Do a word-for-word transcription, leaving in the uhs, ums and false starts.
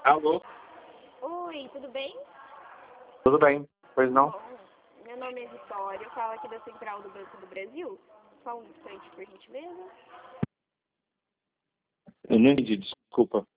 Alô? Oi, tudo bem? Tudo bem, pois não? Bom, meu nome é Vitória, eu falo aqui da Central do Banco do Brasil. Só um instante, por gentileza. Eu não entendi, desculpa.